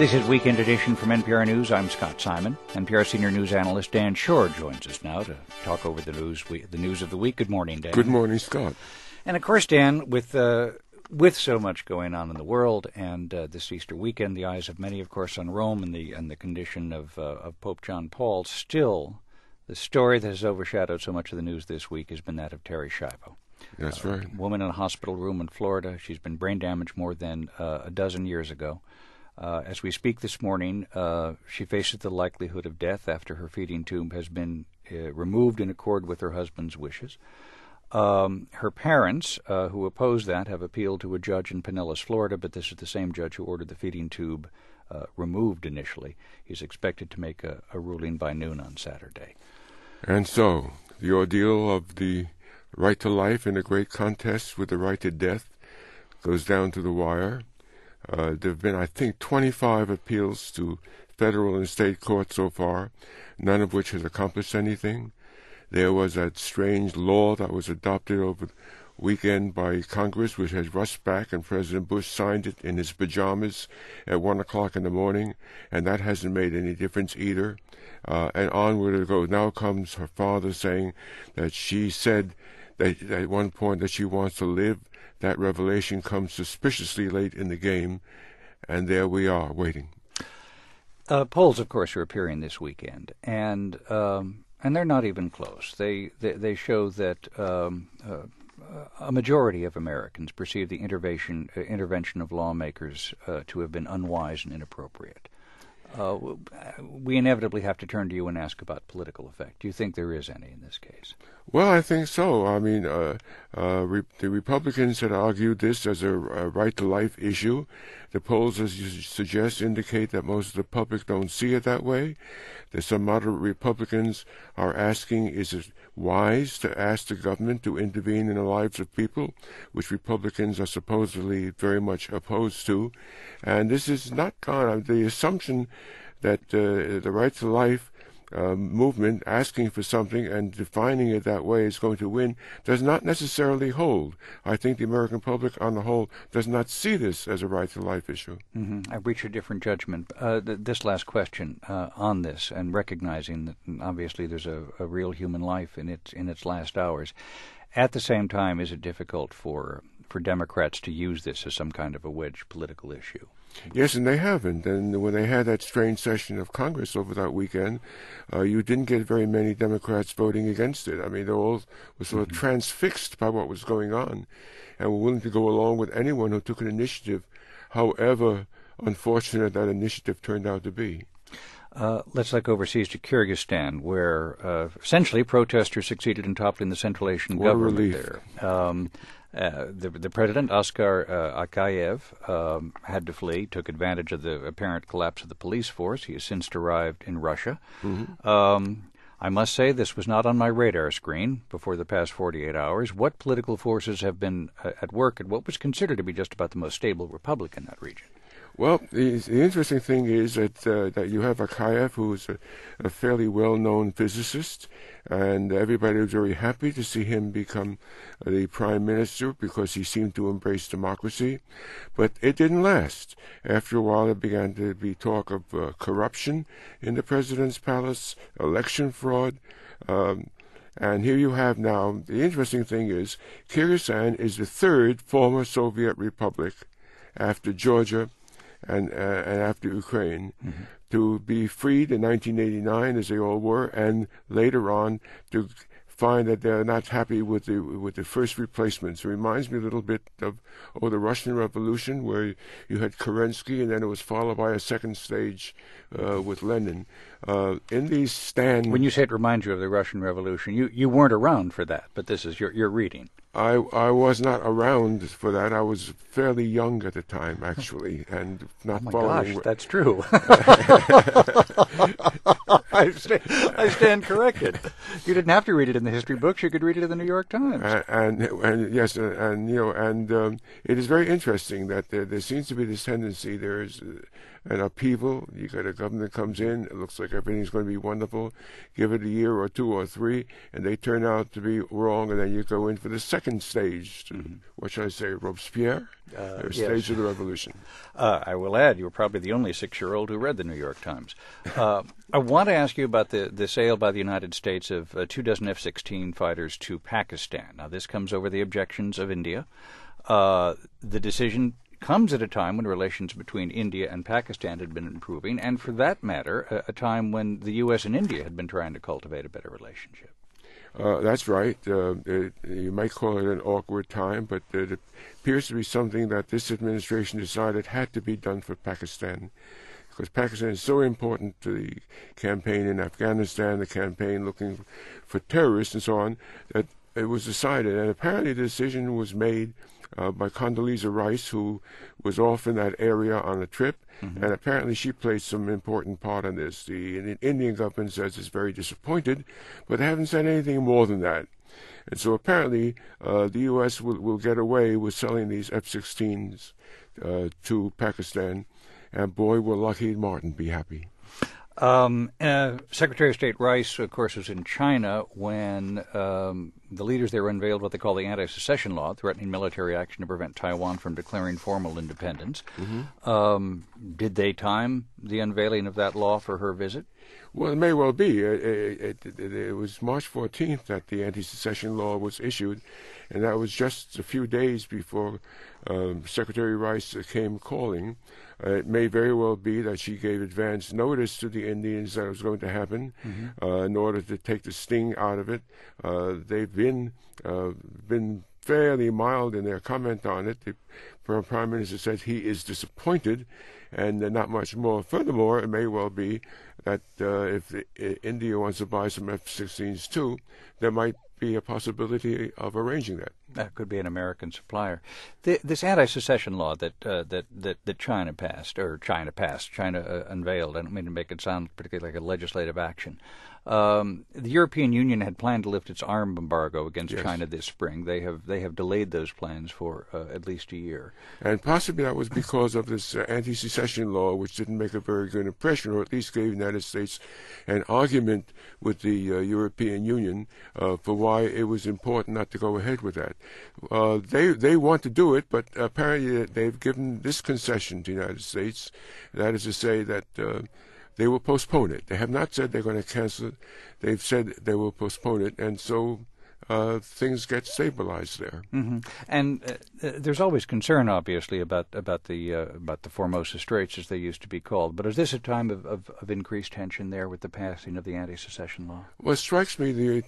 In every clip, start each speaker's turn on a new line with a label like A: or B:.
A: This is Weekend Edition from NPR News. I'm Scott Simon. NPR senior news analyst Dan Shore joins us now to talk over the news of the week. Good morning, Dan.
B: Good morning, Scott.
A: And of course, Dan, with so much going on in the world and this Easter weekend, the eyes of many, of course, on Rome and the condition of Pope John Paul. Still, the story that has overshadowed so much of the news this week has been that of Terri Schiavo.
B: That's right.
A: A woman in a hospital room in Florida. She's been brain damaged more than a dozen years ago. As we speak this morning, she faces the likelihood of death after her feeding tube has been removed in accord with her husband's wishes. Her parents, who oppose that, have appealed to a judge in Pinellas, Florida, but this is the same judge who ordered the feeding tube removed initially. He's expected to make a ruling by noon on Saturday.
B: And so, the ordeal of the right to life in a great contest with the right to death goes down to the wire. There have been, I think, 25 appeals to federal and state courts so far, none of which has accomplished anything. There was that strange law that was adopted over the weekend by Congress, which has rushed back, and President Bush signed it in his pajamas at 1 o'clock in the morning, and that hasn't made any difference either. And onward it goes. Now comes her father saying that she said that at one point that she wants to live. That revelation comes suspiciously late in the game, and there we are, waiting.
A: Polls, of course, are appearing this weekend, and they're not even close. They show that a majority of Americans perceive the intervention of lawmakers to have been unwise and inappropriate. We inevitably have to turn to you and ask about political effect. Do you think there is any in this case?
B: Well, I think so. I mean, the Republicans had argued this as a right-to-life issue. The polls, as you suggest, indicate that most of the public don't see it that way. That some moderate Republicans are asking, is it wise to ask the government to intervene in the lives of people, which Republicans are supposedly very much opposed to. And this is not gone. The assumption that the right to life movement asking for something and defining it that way is going to win does not necessarily hold. I think the American public on the whole does not see this as a right to life issue.
A: I reach a different judgment. This last question on this, and recognizing that obviously there's a real human life in its last hours. At the same time, is it difficult for Democrats to use this as some kind of a wedge political issue?
B: Yes, and they haven't. And when they had that strange session of Congress over that weekend, you didn't get very many Democrats voting against it. I mean, they all were sort of transfixed by what was going on and were willing to go along with anyone who took an initiative, however unfortunate that initiative turned out to be.
A: Let's look overseas to Kyrgyzstan, where essentially protesters succeeded in toppling the Central Asian government there. The president, Askar Akayev, had to flee, took advantage of the apparent collapse of the police force. He has since arrived in Russia. I must say this was not on my radar screen before the past 48 hours. What political forces have been at work at what was considered to be just about the most stable republic in that region?
B: Well, the interesting thing is that you have Akayev, who is a fairly well-known physicist, and everybody was very happy to see him become the prime minister because he seemed to embrace democracy. But it didn't last. After a while, there began to be talk of corruption in the president's palace, election fraud. And here you have now, the interesting thing is, Kyrgyzstan is the third former Soviet republic after Georgia and after Ukraine, to be freed in 1989, as they all were, and later on to find that they're not happy with the first replacements. It reminds me a little bit of the Russian Revolution, where you had Kerensky, and then it was followed by a second stage with Lenin. In these stands,
A: when you say it reminds you of the Russian Revolution, you weren't around for that, but this is your reading.
B: I was not around for that. I was fairly young at the time, actually, and not following.
A: Gosh, that's true. I stand corrected. You didn't have to read it in the history books. You could read it in the New York Times.
B: And yes, and it is very interesting that there seems to be this tendency. There is an upheaval. You got a government that comes in. It looks like everything's going to be wonderful. Give it a year or two or three, and they turn out to be wrong, and then you go in for the second second stage, what should I say, Robespierre? Stage
A: yes.
B: of the revolution.
A: I will add, you were probably the only 6-year-old who read the New York Times. I want to ask you about the sale by the United States of 24 F-16 fighters to Pakistan. Now, this comes over the objections of India. The decision comes at a time when relations between India and Pakistan had been improving, and for that matter, a time when the U.S. and India had been trying to cultivate a better relationship.
B: That's right. You might call it an awkward time, but it appears to be something that this administration decided had to be done for Pakistan, because Pakistan is so important to the campaign in Afghanistan, the campaign looking for terrorists and so on, that it was decided. And apparently the decision was made by Condoleezza Rice, who was off in that area on a trip, and apparently she played some important part in this. The Indian government says it's very disappointed, but they haven't said anything more than that. And so apparently the U.S. will get away with selling these F-16s to Pakistan, and boy, will Lockheed Martin be happy.
A: Secretary of State Rice, of course, was in China when the leaders there unveiled what they call the anti-secession law, threatening military action to prevent Taiwan from declaring formal independence. Did they time the unveiling of that law for her visit?
B: Well, it may well be. It was March 14th that the anti-secession law was issued, and that was just a few days before Secretary Rice came calling. It may very well be that she gave advance notice to the Indians that it was going to happen in order to take the sting out of it. They've been fairly mild in their comment on it. The Prime Minister said he is disappointed, and not much more. Furthermore, it may well be that if India wants to buy some F-16s too, there might be a possibility of arranging that.
A: That could be an American supplier. This anti-secession law that China unveiled. I don't mean to make it sound particularly like a legislative action. The European Union had planned to lift its arms embargo against China this spring. They have delayed those plans for at least a year. And
B: possibly that was because of this anti-secession law, which didn't make a very good impression, or at least gave the United States an argument with the European Union for why it was important not to go ahead with that. They want to do it, but apparently they've given this concession to the United States. That is to say that they will postpone it. They have not said they're going to cancel it. They've said they will postpone it, and so things get stabilized there.
A: And there's always concern, obviously, about the Formosa Straits, as they used to be called. But is this a time of increased tension there with the passing of the anti-secession law?
B: Well, it strikes me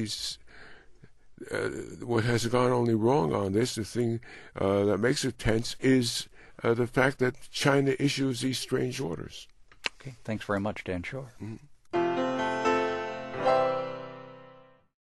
B: what has gone only wrong on this, the thing that makes it tense, is the fact that China issues these strange orders.
A: Okay, thanks very much, Dan Shor.